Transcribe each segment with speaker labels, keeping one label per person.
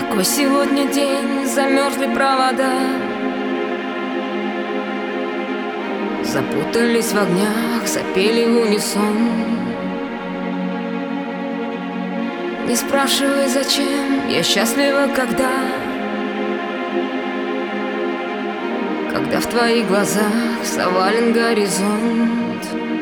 Speaker 1: Какой сегодня день, замерзли провода, запутались в огнях, запели в унисон. Не спрашивай, зачем, я счастлива, когда в твоих глазах завален горизонт.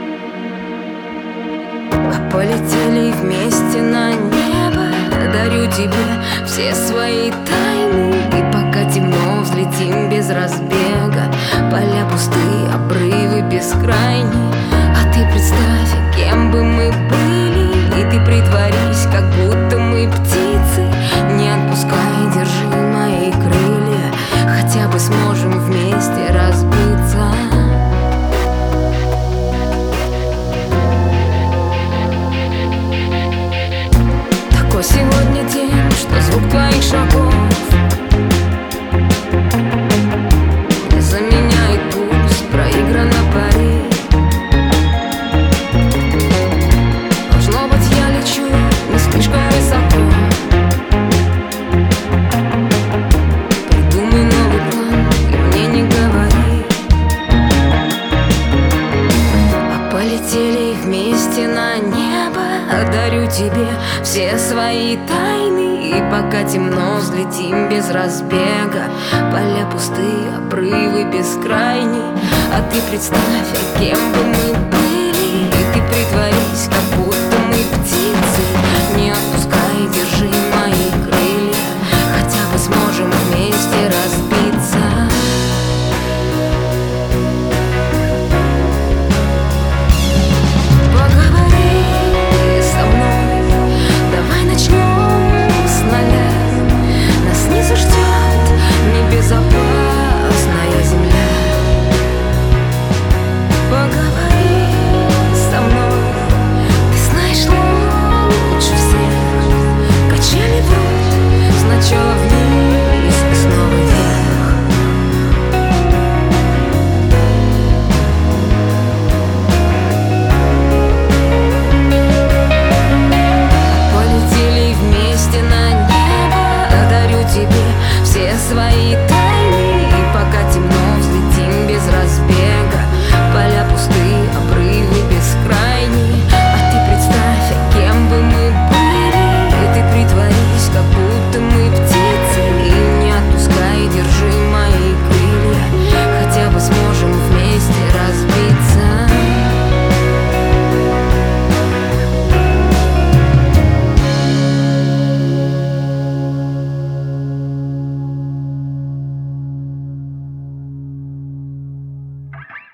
Speaker 1: А полетели вместе на небо, дарю тебе все свои тайны. И пока темно, взлетим без разбега, поля пустые, обрывы бескрайние. А ты представь, кем бы мы были, и ты притворись, как будто мы птицы. Не отпускай, держи мои крылья, хотя бы сможем вместе разбиться. Такой сегодня день, что звук твоих шагов не заменяет пульс, проиграна пари. Должно быть, я лечу не слишком высоко. Придумай новый план и мне не говори. А полетели вместе на небо, дарю тебе все свои тайны. И пока темно, взлетим без разбега, поля пустые, обрывы бескрайние. А ты представь, кем бы мы были, и ты притворись,